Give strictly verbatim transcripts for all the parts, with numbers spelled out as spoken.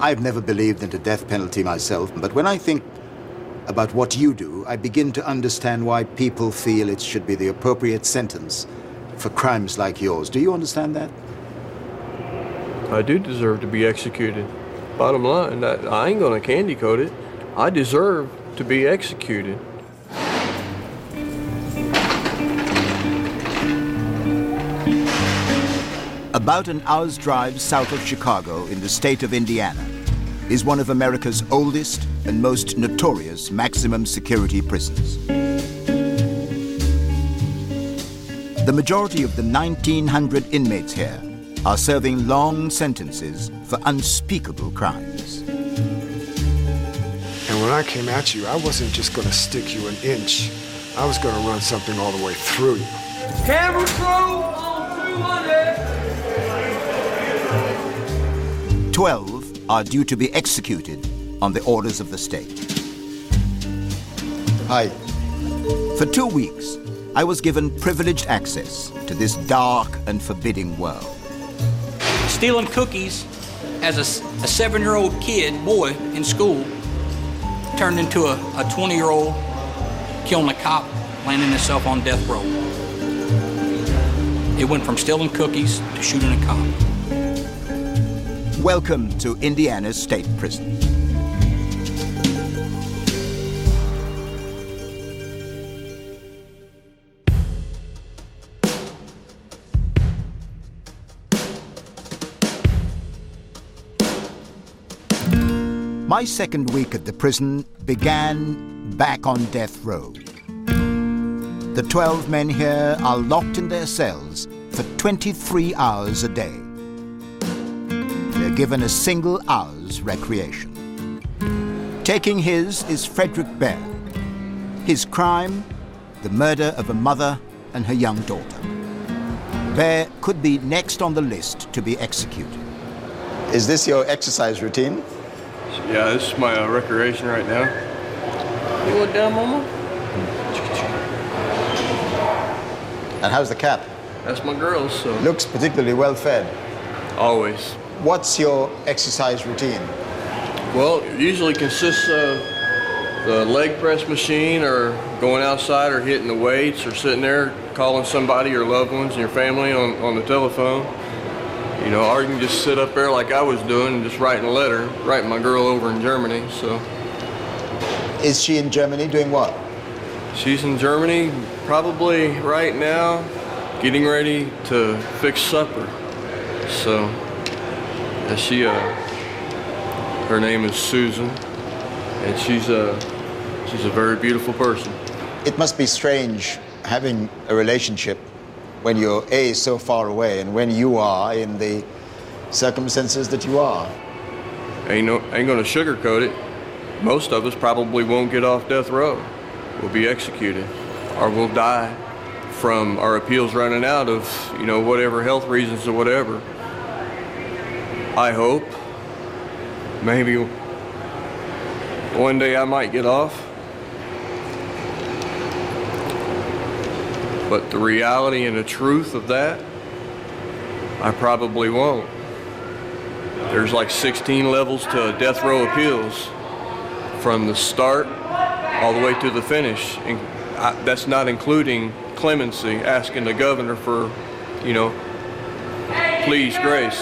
I've never believed in the death penalty myself, but when I think about what you do, I begin to understand why people feel it should be the appropriate sentence for crimes like yours. Do you understand that? I do deserve to be executed. Bottom line, I, I ain't gonna candy coat it. I deserve to be executed. About an hour's drive south of Chicago in the state of Indiana is one of America's oldest and most notorious maximum security prisons. The majority of the nineteen hundred inmates here are serving long sentences for unspeakable crimes. And when I came at you, I wasn't just going to stick you an inch. I was going to run something all the way through you. Camera crew on two hundred. Twelve are due to be executed on the orders of the state. Hi. For two weeks, I was given privileged access to this dark and forbidding world. Stealing cookies as a, a seven-year-old kid, boy, in school, turned into a twenty-year-old killing a cop, landing himself on death row. It went from stealing cookies to shooting a cop. Welcome to Indiana's State Prison. My second week at the prison began back on death row. The twelve men here are locked in their cells for twenty-three hours a day. They're given a single hour's recreation. Taking his is Frederick Bear. His crime, the murder of a mother and her young daughter. Bear could be next on the list to be executed. Is this your exercise routine? Yeah, this is my uh, recreation right now. You want down, Mama? And how's the cat? That's my girl, so... Looks particularly well fed. Always. What's your exercise routine? Well, it usually consists of the leg press machine or going outside or hitting the weights or sitting there calling somebody, your loved ones and your family on, on the telephone. You know, or you can just sit up there like I was doing and just writing a letter, writing my girl over in Germany, so. Is she in Germany doing what? She's in Germany probably right now getting ready to fix supper. So, yeah, she, uh, her name is Susan, and she's a, she's a very beautiful person. It must be strange having a relationship when you're A, so far away, and when you are in the circumstances that you are. Ain't, no, ain't gonna sugarcoat it. Most of us probably won't get off death row. We'll be executed, or we'll die from our appeals running out of, you know, whatever health reasons or whatever. I hope, maybe one day I might get off. But the reality and the truth of that, I probably won't. There's like sixteen levels to death row appeals, from the start all the way to the finish. And I, that's not including clemency, asking the governor for, you know, please, grace.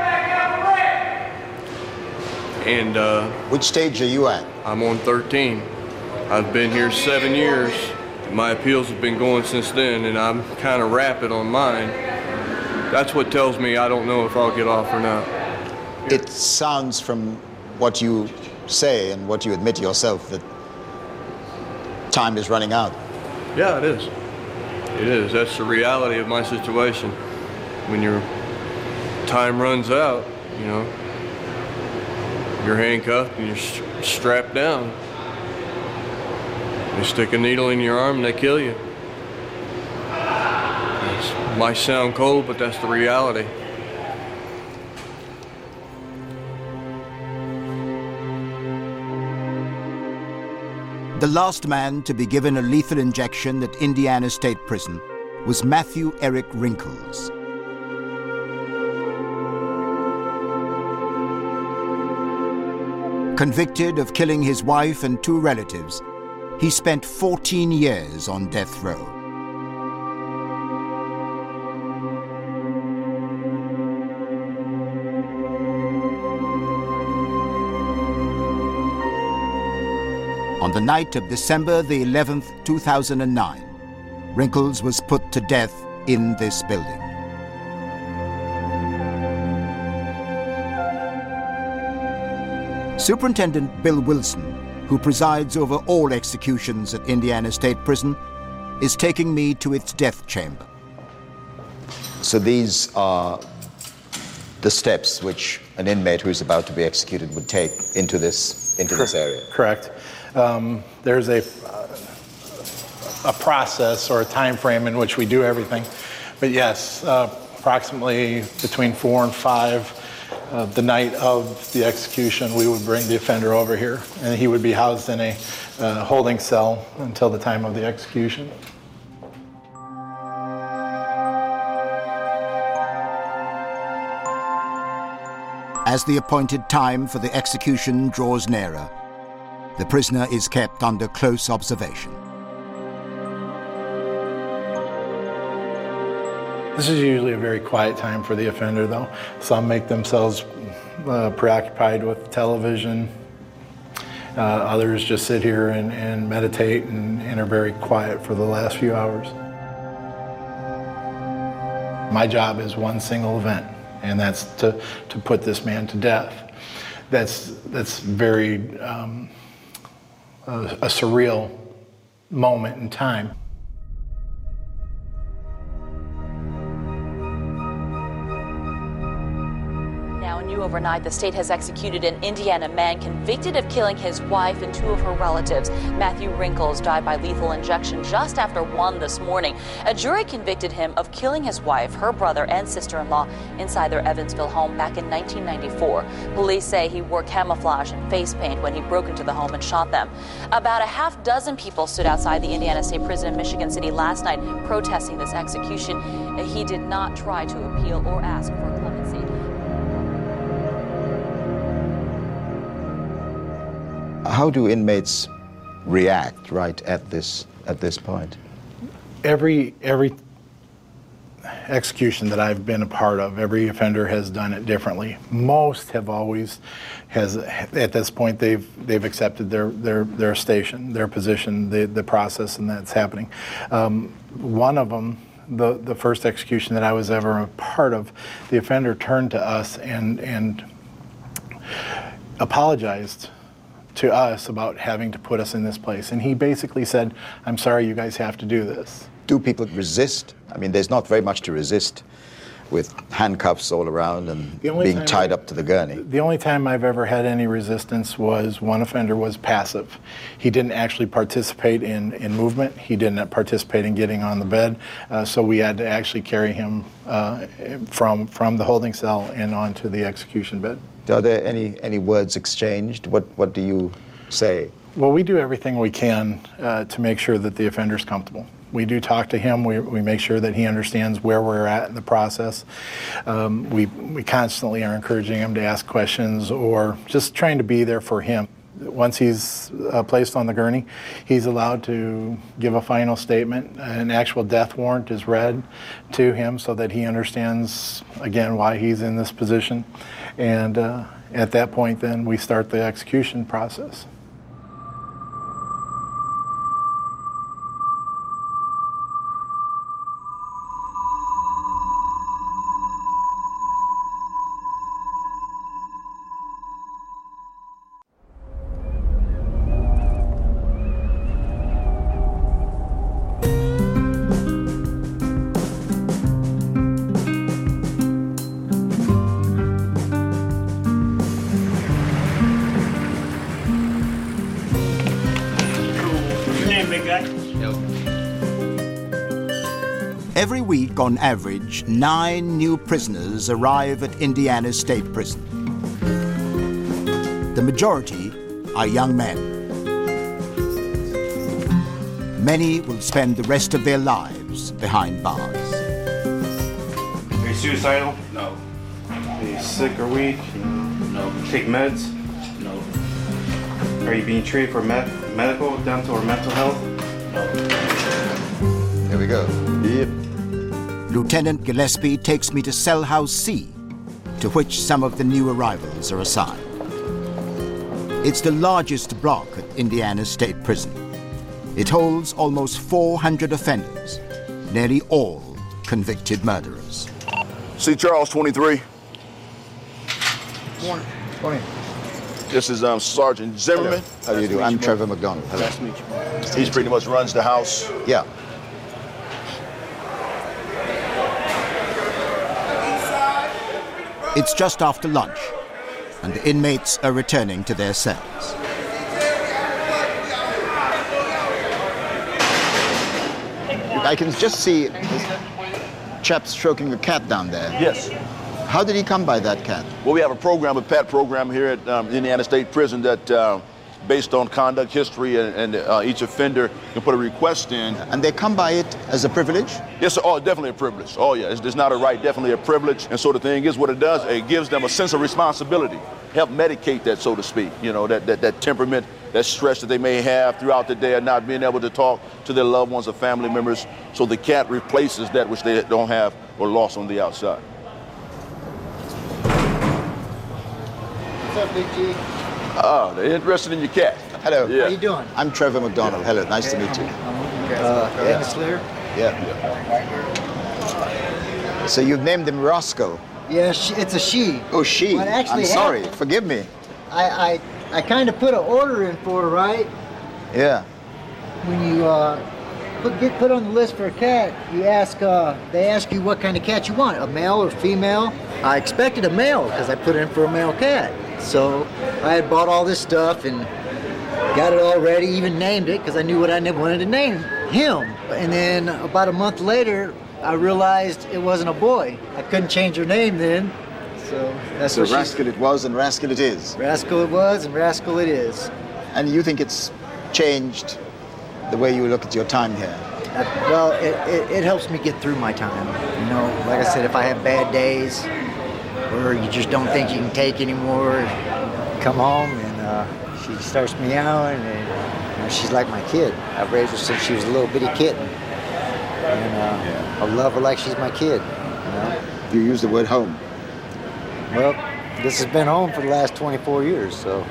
And uh, which stage are you at? I'm on thirteen. I've been here seven years. My appeals have been going since then, and I'm kind of rapid on mine. That's what tells me I don't know if I'll get off or not. It sounds from what you say and what you admit yourself that time is running out. Yeah, it is. It is. That's the reality of my situation. When your time runs out, you know, you're handcuffed and you're st- strapped down. They stick a needle in your arm and they kill you. It might sound cold, but that's the reality. The last man to be given a lethal injection at Indiana State Prison was Matthew Eric Wrinkles. Convicted of killing his wife and two relatives, he spent fourteen years on death row. On the night of December the eleventh, two thousand nine, Wrinkles was put to death in this building. Superintendent Bill Wilson, who presides over all executions at Indiana State Prison, is taking me to its death chamber. So these are the steps which an inmate who's about to be executed would take into this, into this area? Correct. Um, there's a, uh, a process or a time frame in which we do everything. But yes, uh, approximately between four and five, uh, the night of the execution, we would bring the offender over here, and he would be housed in a uh, holding cell until the time of the execution. As the appointed time for the execution draws nearer, the prisoner is kept under close observation. This is usually a very quiet time for the offender, though. Some make themselves uh, preoccupied with television. Uh, others just sit here and, and meditate and, and are very quiet for the last few hours. My job is one single event, and that's to, to put this man to death. That's, that's very um, a, a surreal moment in time. New overnight, the state has executed an Indiana man convicted of killing his wife and two of her relatives. Matthew Wrinkles died by lethal injection just after one this morning. A jury convicted him of killing his wife, her brother, and sister-in-law inside their Evansville home back in nineteen ninety-four. Police say he wore camouflage and face paint when he broke into the home and shot them. About a half dozen people stood outside the Indiana State Prison in Michigan City last night protesting this execution. He did not try to appeal or ask for clemency. How do inmates react right at this at this point? Every every execution that I've been a part of, every offender has done it differently. Most have always has at this point they've they've accepted their their their station, their position, the the process, and that's happening. Um, one of them, the the first execution that I was ever a part of, the offender turned to us and and apologized to us about having to put us in this place. And he basically said, I'm sorry you guys have to do this. Do people resist? I mean, there's not very much to resist with handcuffs all around and being tied I, up to the gurney. The only time I've ever had any resistance was one offender was passive. He didn't actually participate in, in movement. He didn't participate in getting on the bed. Uh, so we had to actually carry him uh, from, from the holding cell and onto the execution bed. Are there any, any words exchanged? What, what do you say? Well, we do everything we can uh, to make sure that the offender's comfortable. We do talk to him. We, we make sure that he understands where we're at in the process. Um, we, we constantly are encouraging him to ask questions or just trying to be there for him. Once he's uh, placed on the gurney, he's allowed to give a final statement. An actual death warrant is read to him so that he understands, again, why he's in this position. And uh, at that point, then, we start the execution process. Every week, on average, nine new prisoners arrive at Indiana State Prison. The majority are young men. Many will spend the rest of their lives behind bars. Are you suicidal? No. Are you sick or weak? No. Take meds? No. Are you being treated for med medical, dental, or mental health? There we go. Yep. Lieutenant Gillespie takes me to cell house C, to which some of the new arrivals are assigned. It's the largest block at Indiana State Prison. It holds almost four hundred offenders, nearly all convicted murderers. C. Charles, twenty-three. Morning. Morning. This is um, Sergeant Zimmerman. How do you do? I'm Trevor McDonald. Hello. Nice to meet you. He pretty much runs the house. Yeah. It's just after lunch, and the inmates are returning to their cells. I can just see this chap stroking a cat down there. Yes. How did he come by that cat? Well, we have a program, a PAT program here at um, Indiana State Prison that, uh, based on conduct history, and, and uh, each offender can put a request in. And they come by it as a privilege? Yes, sir. Oh, definitely a privilege. Oh, yeah. It's, it's not a right, definitely a privilege. And so the thing is, what it does, it gives them a sense of responsibility, help medicate that, so to speak, you know, that, that, that temperament, that stress that they may have throughout the day of not being able to talk to their loved ones or family members. So the cat replaces that which they don't have or lost on the outside. What's up, Big G? Oh, they're interested in your cat. Hello. Yeah. How you doing? I'm Trevor McDonald. Hello, nice to meet you. Uh, Ed Slayer? Yeah. So you've named him Roscoe. Yeah, she, it's a she. Oh, she. What actually I'm sorry. happened- Forgive me. I I, I kind of put an order in for her, right? Yeah. When you uh, put, get put on the list for a cat, you ask. Uh, they ask you what kind of cat you want, a male or female. I expected a male because I put in for a male cat. So I had bought all this stuff and got it all ready, even named it because I knew what I wanted to name him. And then about a month later, I realized it wasn't a boy. I couldn't change her name then. So that's So what she's- Rascal it was and Rascal it is. Rascal it was and Rascal it is. And you think it's changed the way you look at your time here? Uh, well, it, it, it helps me get through my time. You know, like I said, if I have bad days or you just don't think you can take anymore, come home and uh, she starts meowing and you know, she's like my kid. I've raised her since she was a little bitty kitten. And uh, I love her like she's my kid, you know? You use the word home. Well, this has been home for the last twenty-four years, so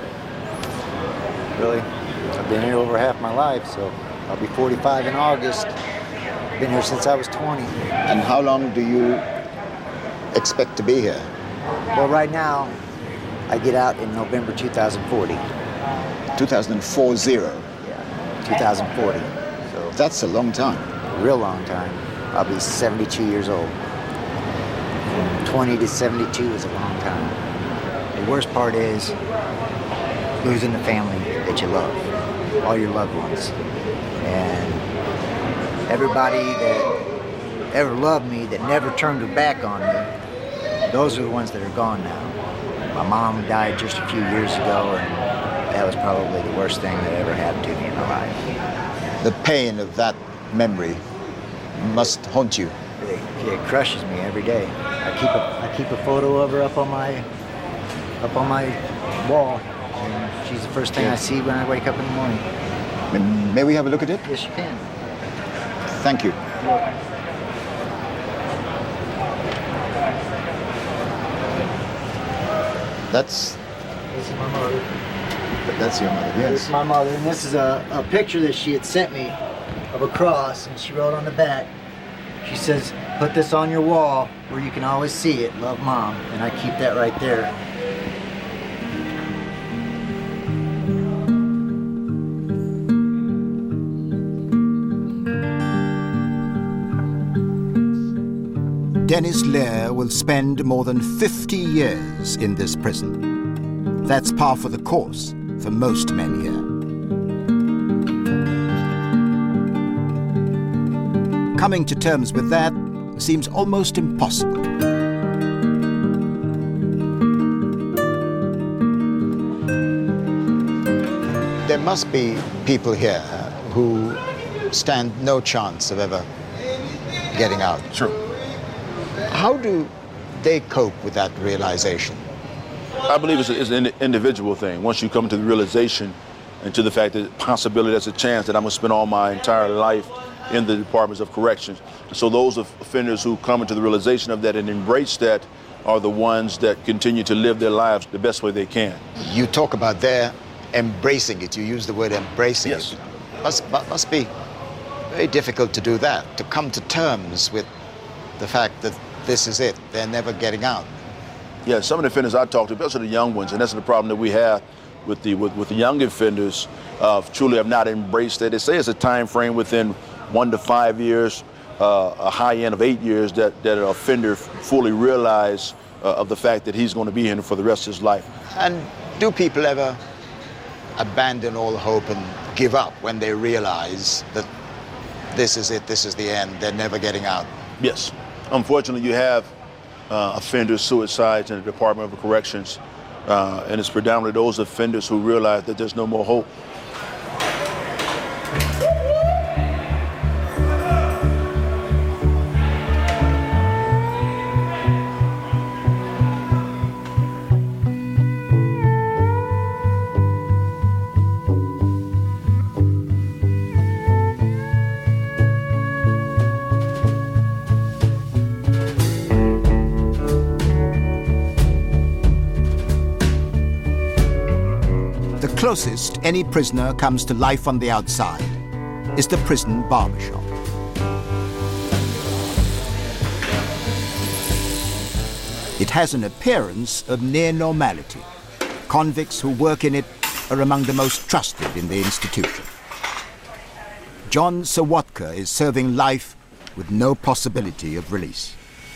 really, I've been here over half my life, so I'll be forty-five in August. Been here since I was twenty. And how long do you expect to be here? Well, right now, I get out in November two thousand forty. two thousand four zero. Yeah, two thousand forty. So that's a long time. A real long time. I'll be seventy-two years old. twenty to seventy-two is a long time. The worst part is losing the family that you love, all your loved ones. And everybody that ever loved me, that never turned her back on me, those are the ones that are gone now. My mom died just a few years ago, and that was probably the worst thing that ever happened to me in my life. The pain of that memory must haunt you. It, it crushes me every day. I keep a I keep a photo of her up on my up on my wall, and she's the first thing I see when I wake up in the morning. May, may we have a look at it? Yes, you can. Thank you. You're welcome. That's This is my mother. that's your mother. This Yes. is my mother, and this is a, a picture that she had sent me of a cross, and she wrote on the back. She says, "Put this on your wall where you can always see it. Love, Mom." And I keep that right there. Dennis Lear will spend more than fifty years in this prison. That's par for the course for most men here. Coming to terms with that seems almost impossible. There must be people here who stand no chance of ever getting out. True. How do they cope with that realization? I believe it's, a, it's an individual thing. Once you come to the realization and to the fact that possibility there's a chance that I'm going to spend all my entire life in the departments of corrections. So those offenders who come into the realization of that and embrace that are the ones that continue to live their lives the best way they can. You talk about their embracing it. You use the word embracing yes. it. Must, must be very difficult to do that, to come to terms with the fact that this is it. They're never getting out. Yeah, some of the offenders I talk to, especially the young ones, and that's the problem that we have with the with, with the young offenders, uh, truly have not embraced it. They say it's a time frame within one to five years, uh, a high end of eight years, that, that an offender fully realize uh, of the fact that he's going to be here for the rest of his life. And do people ever abandon all hope and give up when they realize that this is it, this is the end, they're never getting out? Yes. Unfortunately, you have uh, offenders, suicides in the Department of Corrections, uh, and it's predominantly those offenders who realize that there's no more hope. The closest any prisoner comes to life on the outside is the prison barbershop. It has an appearance of near normality. Convicts who work in it are among the most trusted in the institution. John Sawatka is serving life with no possibility of release.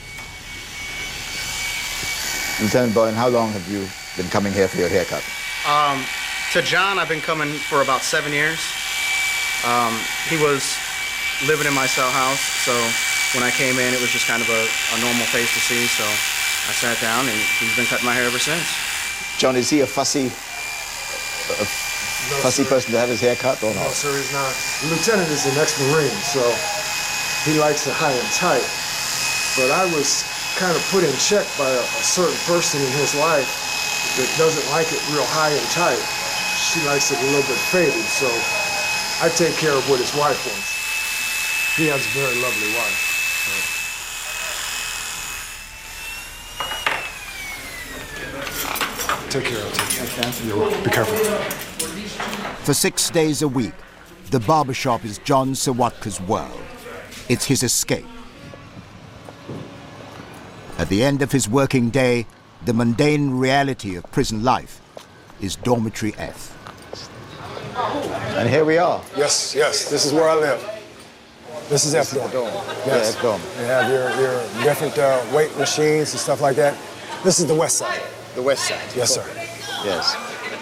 Lieutenant Boyne, how long have you been coming here for your haircut? Um, to John, I've been coming for about seven years. Um, he was living in my cell house, so when I came in, it was just kind of a, a normal face to see, so I sat down, and he's been cutting my hair ever since. John, is he a fussy, a no, fussy sir. person to have his hair cut or not? No, sir, he's not. The lieutenant is an ex-Marine, so he likes it high and tight. But I was kind of put in check by a, a certain person in his life that doesn't like it real high and tight. She likes it a little bit faded, so I take care of what his wife wants. He has a very lovely wife. Take care of it. You're welcome. Be careful. For six days a week, the barbershop is John Sawatka's world. It's his escape. At the end of his working day, the mundane reality of prison life is Dormitory F. And here we are. Yes, yes, this is where I live. This is F dorm. Yes. Yeah, F dorm. They have your, your different uh, weight machines and stuff like that. This is the west side. The west side? Yes, sir. Yes.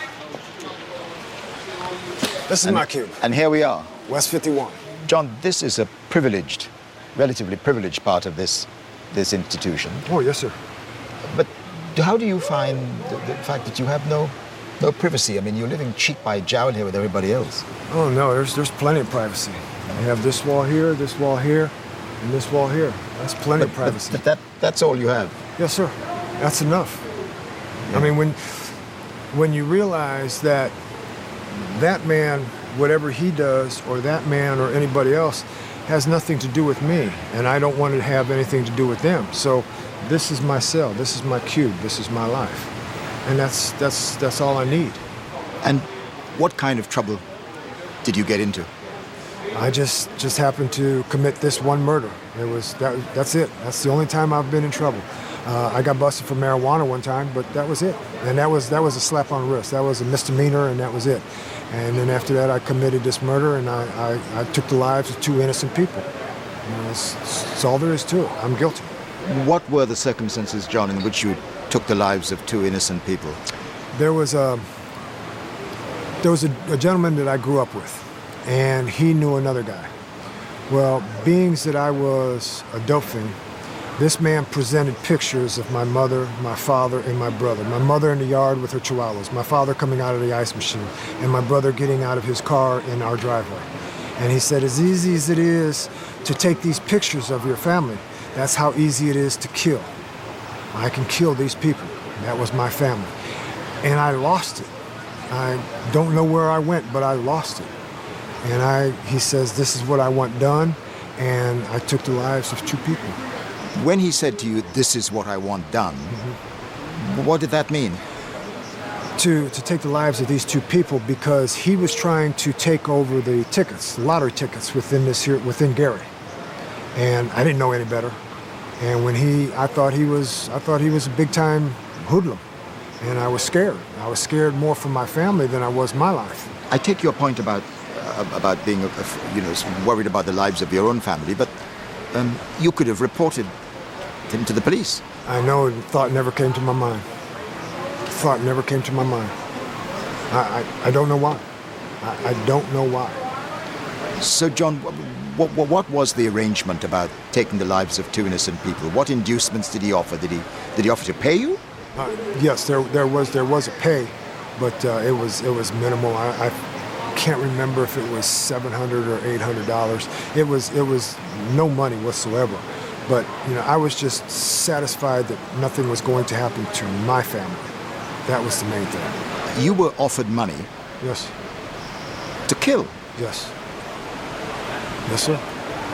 This is and, my cube. And here we are. West fifty-one. John, this is a privileged, relatively privileged part of this, this institution. Oh, yes, sir. But how do you find the, the fact that you have no, no privacy? I mean, you're living cheek by jowl here with everybody else. Oh, no, there's, there's plenty of privacy. You have this wall here, this wall here, and this wall here. That's plenty but, of privacy. But, but that, that's all you have? Yes, sir. That's enough. Yeah. I mean, when, when you realize that that man, whatever he does, or that man or anybody else, has nothing to do with me, and I don't want to have anything to do with them. So this is my cell, this is my cube, this is my life. And that's, that's, that's all I need. And what kind of trouble did you get into? I just, just happened to commit this one murder. It was, that, that's it. That's the only time I've been in trouble. Uh, I got busted for marijuana one time, but that was it. And that was, that was a slap on the wrist. That was a misdemeanor, and that was it. And then after that, I committed this murder, and I, I, I took the lives of two innocent people. You know, that's, that's all there is to it. I'm guilty. What were the circumstances, John, in which you took the lives of two innocent people? There was a, there was a, a gentleman that I grew up with, and he knew another guy. Well, being that I was a dope fiend, this man presented pictures of my mother, my father, and my brother. My mother in the yard with her chihuahuas, my father coming out of the ice machine, and my brother getting out of his car in our driveway. And he said, as easy as it is to take these pictures of your family, that's how easy it is to kill. I can kill these people. That was my family. And I lost it. I don't know where I went, but I lost it. And I, he says, this is what I want done, and I took the lives of two people. When he said to you, this is what I want done, mm-hmm. what did that mean? To, to take the lives of these two people, because he was trying to take over the tickets, the lottery tickets within this here, within Gary. And I didn't know any better. And when he, I thought he was, I thought he was a big time hoodlum. And I was scared. I was scared more for my family than I was my life. I take your point about, uh, about being, uh, you know, worried about the lives of your own family, but um, you could have reported him to the police. I know, the thought never came to my mind. Thought never came to my mind. I, I, I don't know why. I, I don't know why. So, John, what, what, what was the arrangement about taking the lives of two innocent people? What inducements did he offer? Did he did he offer to pay you? Uh, yes, there there was there was a pay, but uh, it was it was minimal. I, I can't remember if it was seven hundred or eight hundred dollars. It was it was no money whatsoever. But you know, I was just satisfied that nothing was going to happen to my family. That was the main thing. You were offered money. Yes. To kill. Yes. Yes, sir.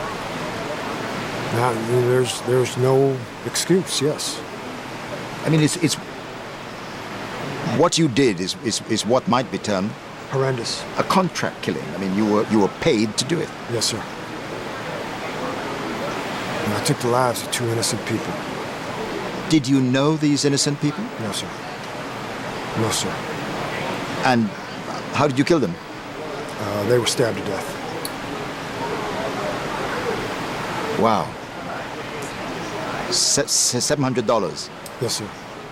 Now there's there's no excuse. Yes. I mean, it's it's what you did is is is what might be termed horrendous. A contract killing. I mean, you were you were paid to do it. Yes, sir. And I took the lives of two innocent people. Did you know these innocent people? No, sir. No, sir. And how did you kill them? Uh, they were stabbed to death. Wow. Se- seven hundred dollars. Yes, sir.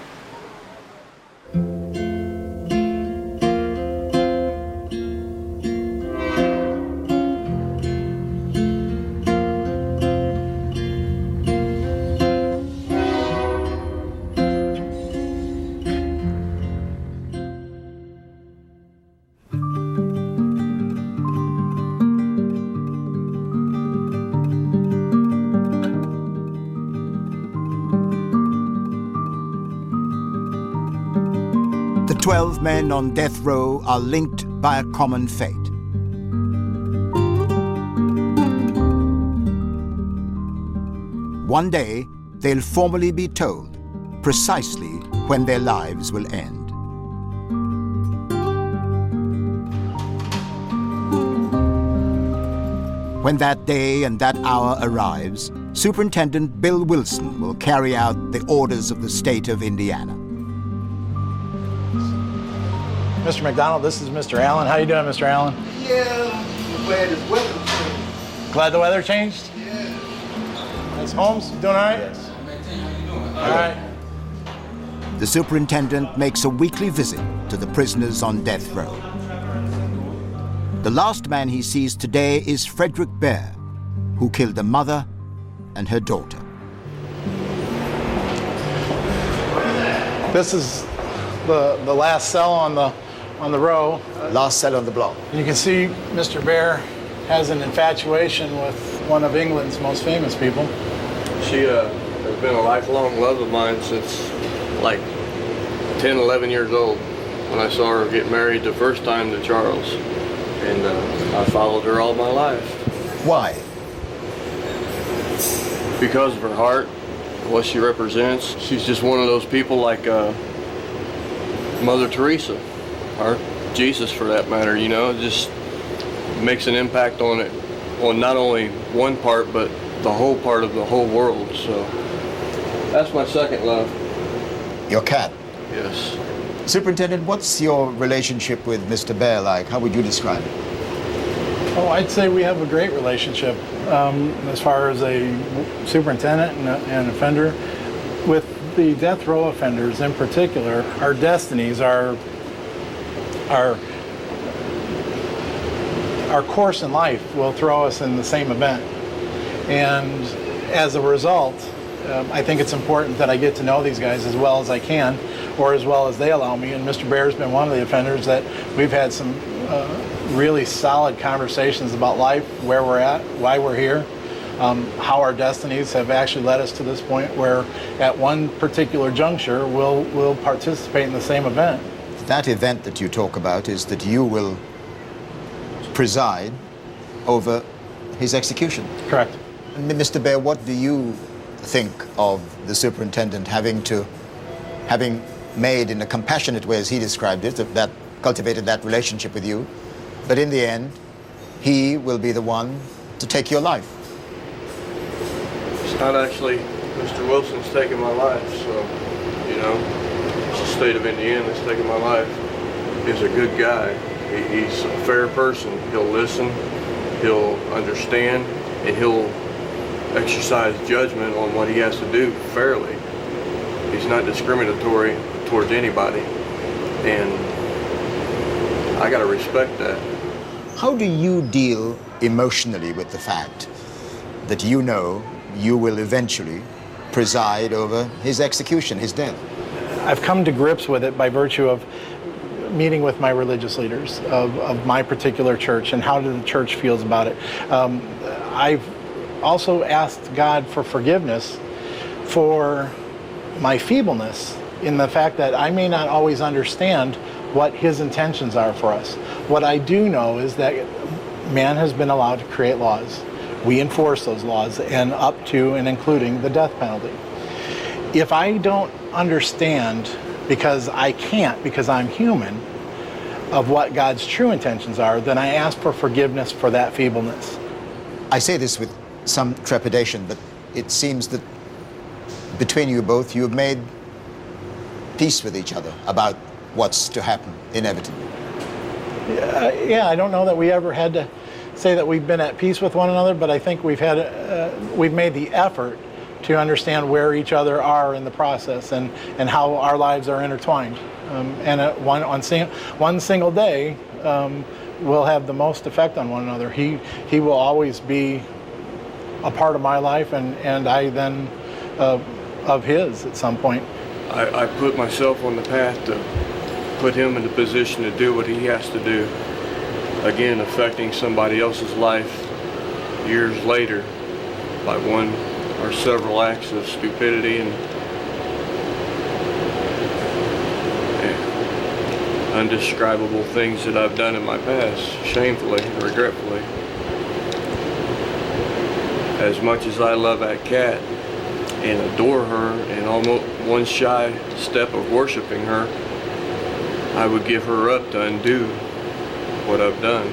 Twelve men on death row are linked by a common fate. One day, they'll formally be told precisely when their lives will end. When that day and that hour arrives, Superintendent Bill Wilson will carry out the orders of the state of Indiana. Mister McDonald, this is Mister Allen. How you doing, Mister Allen? Yeah, I'm glad the weather changed. Glad the weather changed? Yeah. Miss Holmes, you doing all right? Yes. All right. The superintendent makes a weekly visit to the prisoners on death row. The last man he sees today is Frederick Bear, who killed a mother and her daughter. This is the, the last cell on the on the row. Last cell on the block. You can see Mister Bear has an infatuation with one of England's most famous people. She uh, has been a lifelong love of mine since like ten, eleven years old when I saw her get married the first time to Charles. And uh, I followed her all my life. Why? Because of her heart, what she represents. She's just one of those people like uh, Mother Teresa, or Jesus for that matter, you know, it just makes an impact on it, on not only one part, but the whole part of the whole world. So that's my second love. Your cat? Yes. Superintendent, what's your relationship with Mister Bear like? How would you describe it? Oh, I'd say we have a great relationship um, as far as a superintendent and an offender. With the death row offenders in particular, our destinies are our our course in life will throw us in the same event. And as a result, um, I think it's important that I get to know these guys as well as I can, or as well as they allow me. And Mister Bear's been one of the offenders that we've had some uh, really solid conversations about life, where we're at, why we're here, um, how our destinies have actually led us to this point where at one particular juncture we'll, we'll participate in the same event. that event that you talk about is that you will preside over his execution. Correct. Mister Baer, what do you think of the superintendent having to, having made in a compassionate way, as he described it, that, that cultivated that relationship with you, but in the end, he will be the one to take your life? It's not actually Mister Wilson's taking my life, so, you know, it's the state of Indiana that's taking my life. He's a good guy. He, he's a fair person. He'll listen, he'll understand, and he'll exercise judgment on what he has to do fairly. He's not discriminatory towards anybody, and I gotta respect that. How do you deal emotionally with the fact that you know you will eventually preside over his execution, his death? I've come to grips with it by virtue of meeting with my religious leaders of, of my particular church and how the church feels about it. Um, I've also asked God for forgiveness for my feebleness in the fact that I may not always understand what his intentions are for us. What I do know is that man has been allowed to create laws. We enforce those laws, and up to and including the death penalty. If I don't understand, because I can't, because I'm human, of what God's true intentions are, then I ask for forgiveness for that feebleness. I say this with some trepidation, but it seems that between you both, you have made peace with each other about what's to happen inevitably. Yeah, yeah, I don't know that we ever had to say that we've been at peace with one another, but I think we've had uh, we've made the effort to understand where each other are in the process and, and how our lives are intertwined. Um, and uh, one on sing, one single day um, will have the most effect on one another. He he will always be a part of my life, and, and I then uh, of his at some point. I, I put myself on the path to put him in the position to do what he has to do. Again, affecting somebody else's life years later by one or several acts of stupidity and, and undescribable things that I've done in my past, shamefully, regretfully. As much as I love that cat and adore her and almost one shy step of worshiping her, I would give her up to undo what I've done.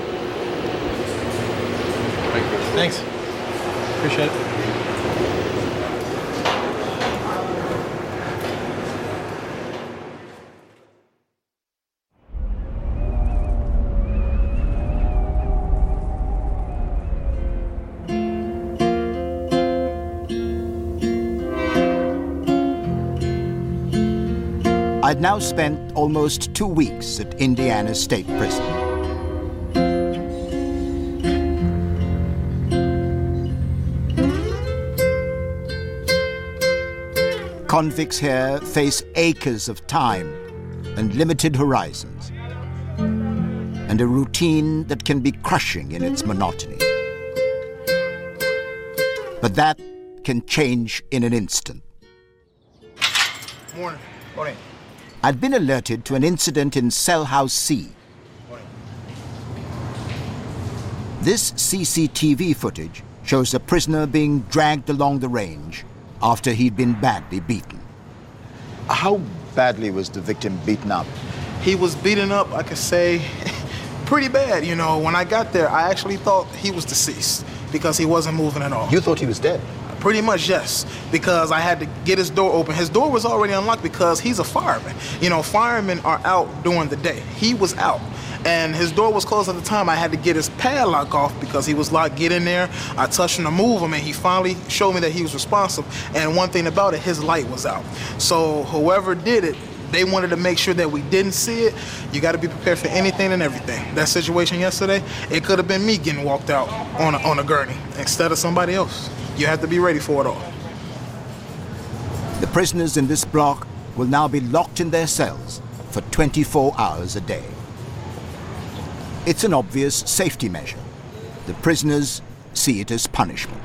Thank you. Thanks. Appreciate it. I'd now spent almost two weeks at Indiana State Prison. Convicts here face acres of time and limited horizons, and a routine that can be crushing in its monotony. But that can change in an instant. Morning. Morning. I'd been alerted to an incident in Cell House C. Morning. This C C T V footage shows a prisoner being dragged along the range after he'd been badly beaten. How badly was the victim beaten up? He was beaten up, I could say, pretty bad. You know, when I got there, I actually thought he was deceased because he wasn't moving at all. You thought he was dead? Pretty much, yes, because I had to get his door open. His door was already unlocked because he's a fireman. You know, firemen are out during the day. He was out, and his door was closed at the time. I had to get his padlock off because he was locked. Get in there. I touched him to move him, and he finally showed me that he was responsive. And one thing about it, his light was out. So whoever did it, they wanted to make sure that we didn't see it. You got to be prepared for anything and everything. That situation yesterday, it could have been me getting walked out on a, on a gurney instead of somebody else. You have to be ready for it all. The prisoners in this block will now be locked in their cells for twenty-four hours a day. It's an obvious safety measure. The prisoners see it as punishment.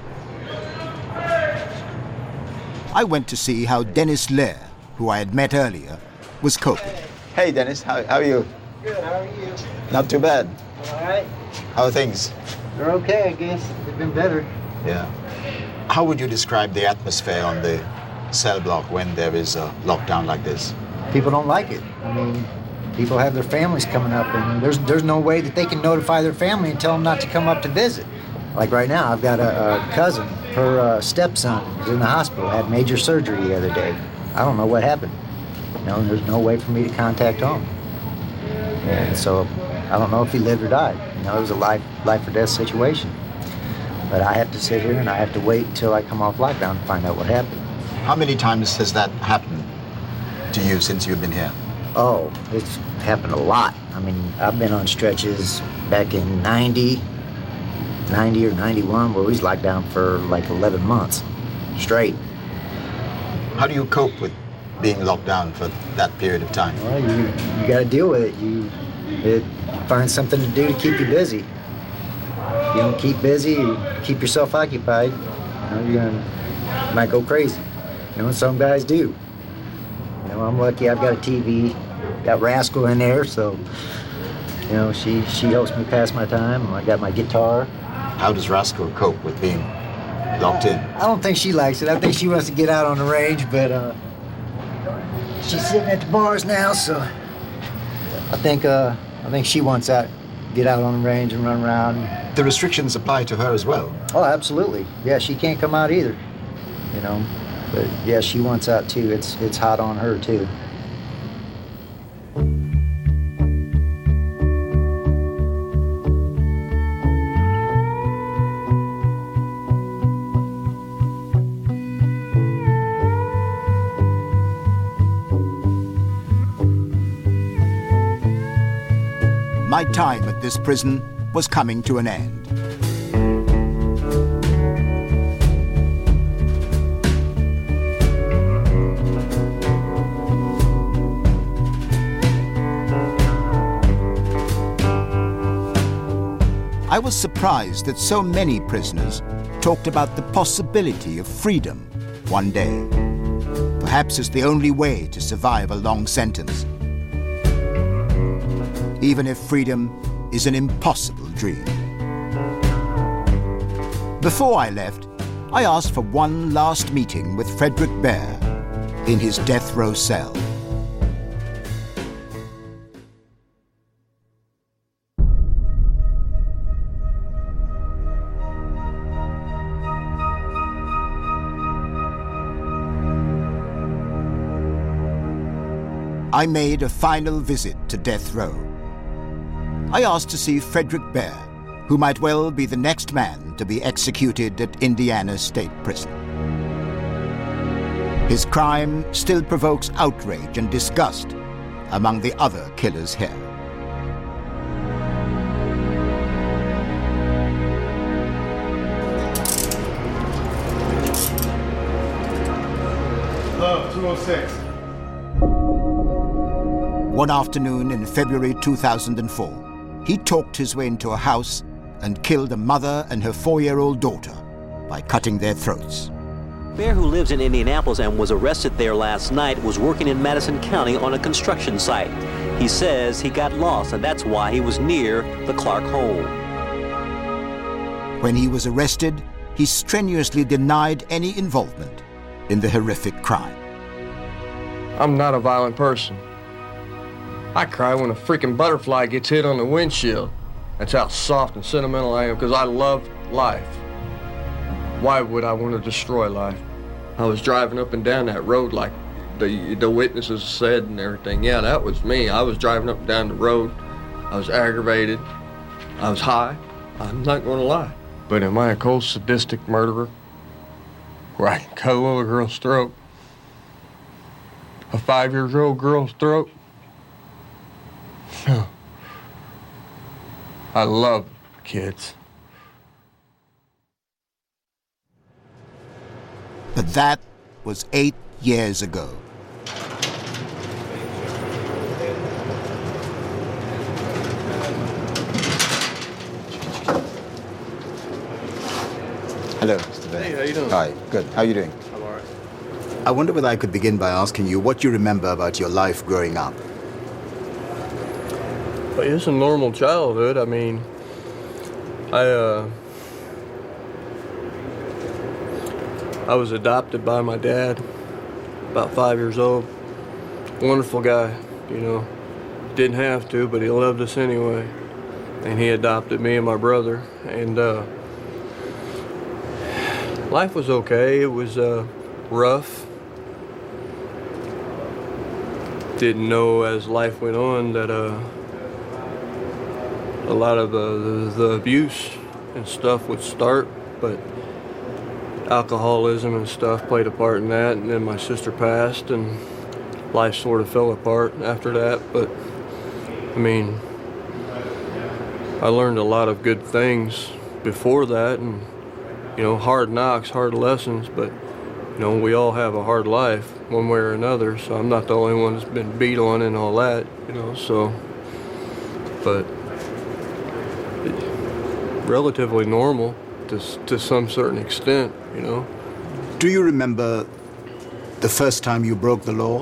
I went to see how Dennis Lair, who I had met earlier, was coping. Hey, Dennis, how, how are you? Good, how are you? Not too bad. All right. How are things? They're okay, I guess. They've been better. Yeah. How would you describe the atmosphere on the cell block when there is a lockdown like this? People don't like it. I mean, people have their families coming up, and there's there's no way that they can notify their family and tell them not to come up to visit. Like right now, I've got a, a cousin. Her uh, stepson is in the hospital, had major surgery the other day. I don't know what happened. You know, there's no way for me to contact home. And so I don't know if he lived or died. You know, it was a life, life or death situation. But I have to sit here and I have to wait until I come off lockdown to find out what happened. How many times has that happened to you since you've been here? Oh, it's happened a lot. I mean, I've been on stretches back in ninety, ninety or ninety-one, where we was locked down for like eleven months straight. How do you cope with being locked down for that period of time? Well, you you got to deal with it. You, it, you find something to do to keep you busy. If you don't keep busy, you keep yourself occupied, you know, you're gonna, you might go crazy. You know, some guys do. You know, I'm lucky I've got a T V, got Rascal in there, so, you know, she, she helps me pass my time. I got my guitar. How does Rascal cope with being locked in? I don't think she likes it. I think she wants to get out on the range, but uh, she's sitting at the bars now, so I think uh, I think she wants out, get out on the range and run around. The restrictions apply to her as well? Oh, absolutely. Yeah, she can't come out either, you know. But yeah, she wants out too. It's it's hot on her too. My time at this prison was coming to an end. I was surprised that so many prisoners talked about the possibility of freedom one day, perhaps as the only way to survive a long sentence, even if freedom is an impossible dream. Before I left, I asked for one last meeting with Frederick Bear in his death row cell. I made a final visit to death row. I asked to see Frederick Bear, who might well be the next man to be executed at Indiana State Prison. His crime still provokes outrage and disgust among the other killers here. Love, two oh six. One afternoon in February two thousand four, he talked his way into a house and killed a mother and her four-year-old daughter by cutting their throats. Bear, who lives in Indianapolis and was arrested there last night, was working in Madison County on a construction site. He says he got lost, and that's why he was near the Clark home. When he was arrested, he strenuously denied any involvement in the horrific crime. I'm not a violent person. I cry when a freaking butterfly gets hit on the windshield. That's how soft and sentimental I am, because I love life. Why would I want to destroy life? I was driving up and down that road like the, the witnesses said and everything. Yeah, that was me. I was driving up and down the road. I was aggravated. I was high. I'm not going to lie. But am I a cold, sadistic murderer where I can cut a little girl's throat? A five-year-old girl's throat? I love kids. But that was eight years ago. Hello, Mister Bear. Hey, how you doing? Hi, good. How are you doing? I'm all right. I wonder whether I could begin by asking you what you remember about your life growing up. It's a normal childhood. I mean, I uh, I was adopted by my dad, about five years old. Wonderful guy, you know. Didn't have to, but he loved us anyway. And he adopted me and my brother. And uh, life was okay. It was uh, rough. Didn't know as life went on that uh, a lot of uh, the, the abuse and stuff would start, but alcoholism and stuff played a part in that. And then my sister passed, and life sort of fell apart after that. But I mean, I learned a lot of good things before that, and you know, hard knocks, hard lessons, but you know, we all have a hard life one way or another, so I'm not the only one that's been beat on and all that, you know, so, but relatively normal to, to some certain extent, you know. Do you remember the first time you broke the law?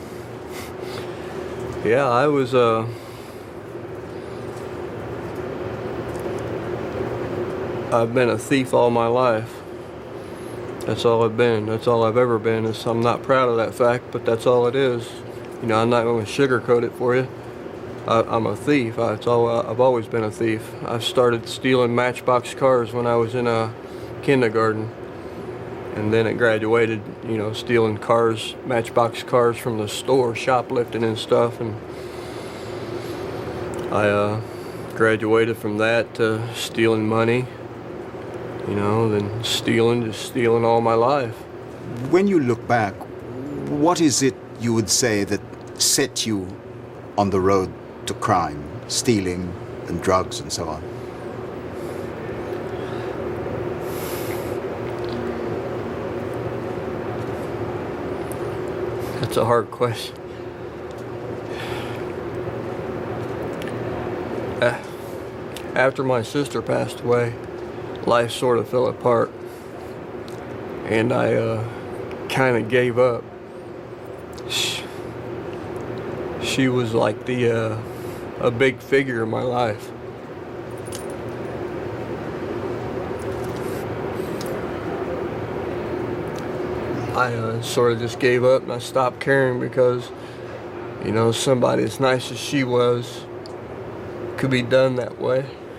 Yeah, I was, uh, I've been a thief all my life. That's all I've been. That's all I've ever been. Is I'm not proud of that fact, but that's all it is. You know, I'm not going to sugarcoat it for you. I, I'm a thief. I, it's all, I've always been a thief. I started stealing Matchbox cars when I was in a kindergarten, and then it graduated. You know, stealing cars, Matchbox cars from the store, shoplifting and stuff, and I uh, graduated from that to stealing money. You know, then stealing, just stealing all my life. When you look back, what is it you would say that set you on the road to crime, stealing and drugs and so on? That's a hard question. After my sister passed away, life sort of fell apart, and I uh, kind of gave up. She, she was like the uh, a big figure in my life. I uh, sort of just gave up and I stopped caring because, you know, somebody as nice as she was could be done that way.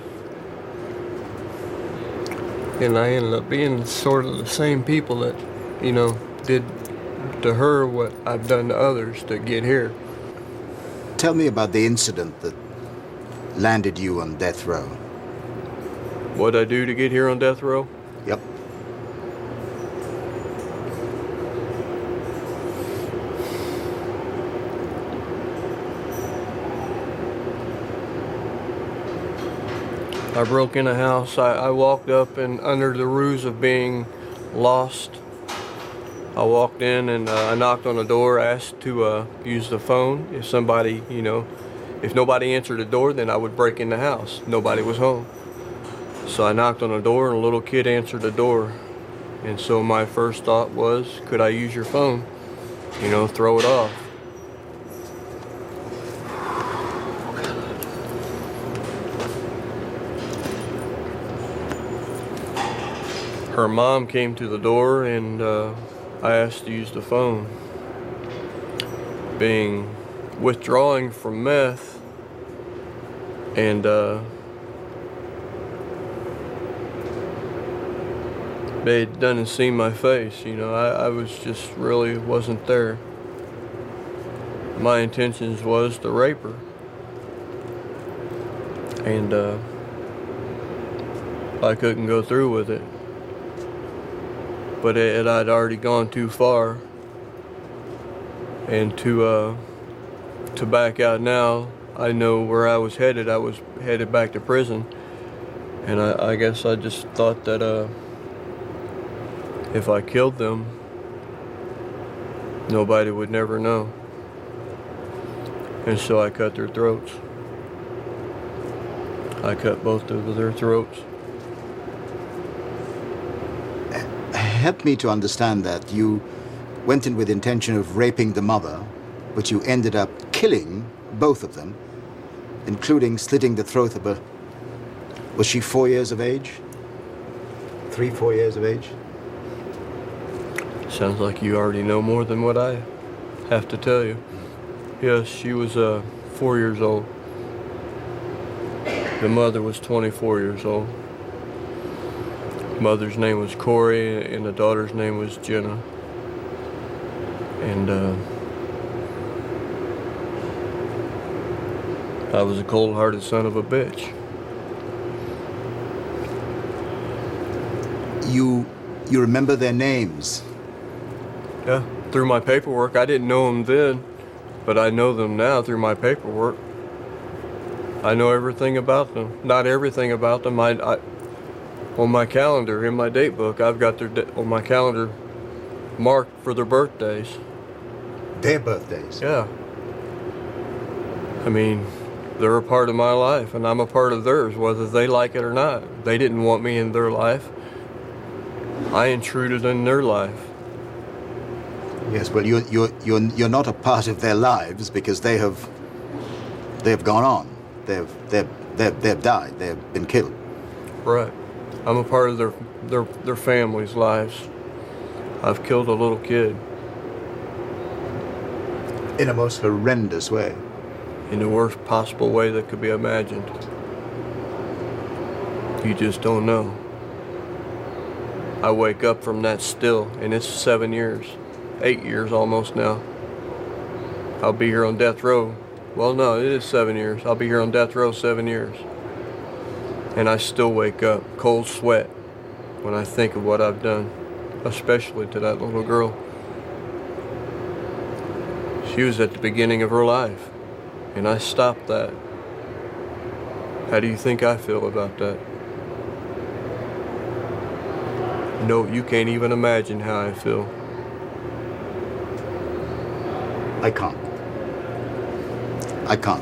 And I ended up being sort of the same people that, you know, did to her what I've done to others to get here. Tell me about the incident that landed you on death row. What'd I do to get here on death row? Yep. I broke in a house. I, I walked up and under the ruse of being lost, I walked in and uh, I knocked on the door, asked to uh, use the phone. If somebody, you know, if nobody answered the door, then I would break in the house. Nobody was home. So I knocked on the door and a little kid answered the door. And so my first thought was, could I use your phone? You know, throw it off. Her mom came to the door and uh, I asked to use the phone. Being withdrawing from meth and uh, they didn't see my face, you know, I, I was just really wasn't there. My intentions was to rape her. And uh, I couldn't go through with it. But it, I'd already gone too far, and to uh, to back out now, I know where I was headed. I was headed back to prison, and I, I guess I just thought that uh, if I killed them, nobody would never know, and so I cut their throats. I cut both of their throats. Help me to understand that. You went in with the intention of raping the mother, but you ended up killing both of them. including slitting the throat of a... Was she four years of age? Three, four years of age? Sounds like you already know more than what I have to tell you. Yes, she was uh, four years old. The mother was twenty-four years old. Mother's name was Corey, and the daughter's name was Jenna. And uh, I was a cold-hearted son of a bitch. You, you remember their names? Yeah, through my paperwork. I didn't know them then, but I know them now through my paperwork. I know everything about them. Not everything about them. I, I on my calendar, in my date book, I've got their da- on my calendar marked for their birthdays. Their birthdays? Yeah. I mean, they're a part of my life, and I'm a part of theirs, whether they like it or not. They didn't want me in their life. I intruded in their life. Yes, well, you're, you're, you're, you're not a part of their lives because they have, they have gone on. They've, they've, they've, they've died. They've been killed. Right. I'm a part of their, their, their families' lives. I've killed a little kid. In a most horrendous way. In the worst possible way that could be imagined. You just don't know. I wake up from that still, and it's seven years. Eight years almost now. I'll be here on death row. Well, no, it is seven years. I'll be here on death row seven years. And I still wake up, cold sweat, when I think of what I've done, especially to that little girl. She was at the beginning of her life, and I stopped that. How do you think I feel about that? No, you can't even imagine how I feel. I can't. I can't.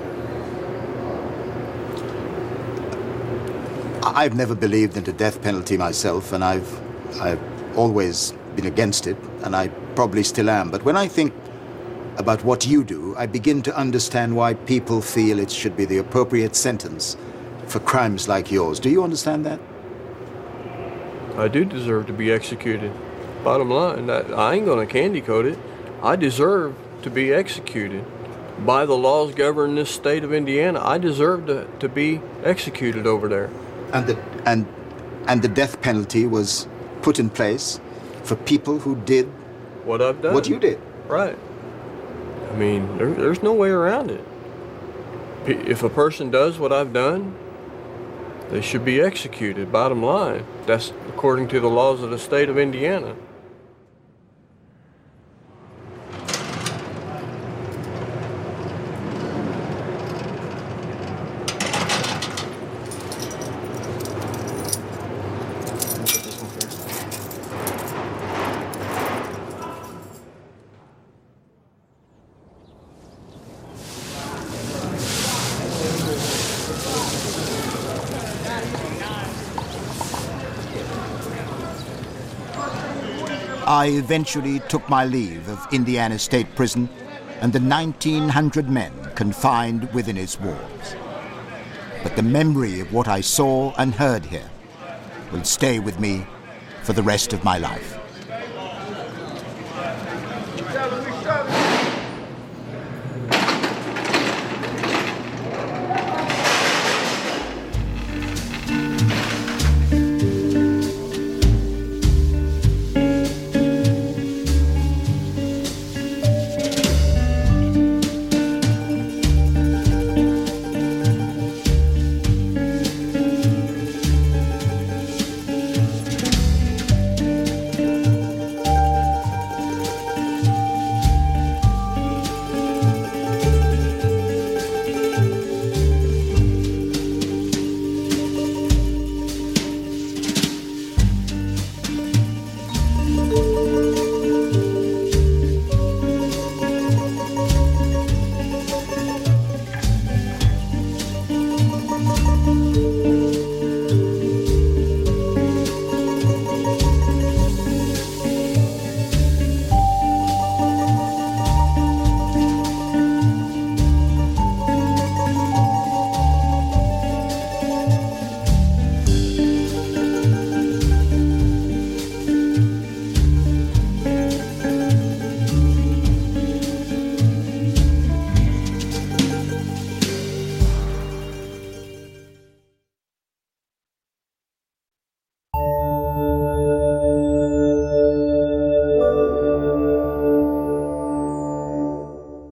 I've never believed in the death penalty myself, and I've, I've always been against it, and I probably still am. But when I think about what you do, I begin to understand why people feel it should be the appropriate sentence for crimes like yours. Do you understand that? I do deserve to be executed. Bottom line, I, I ain't gonna candy coat it. I deserve to be executed. By the laws governing this state of Indiana, I deserve to, to be executed over there. And the, and, and the death penalty was put in place for people who did what I've done. What you did. Right. I mean, there, there's no way around it. If a person does what I've done, they should be executed, bottom line. That's according to the laws of the state of Indiana. I eventually took my leave of Indiana State Prison and the nineteen hundred men confined within its walls. But the memory of what I saw and heard here will stay with me for the rest of my life.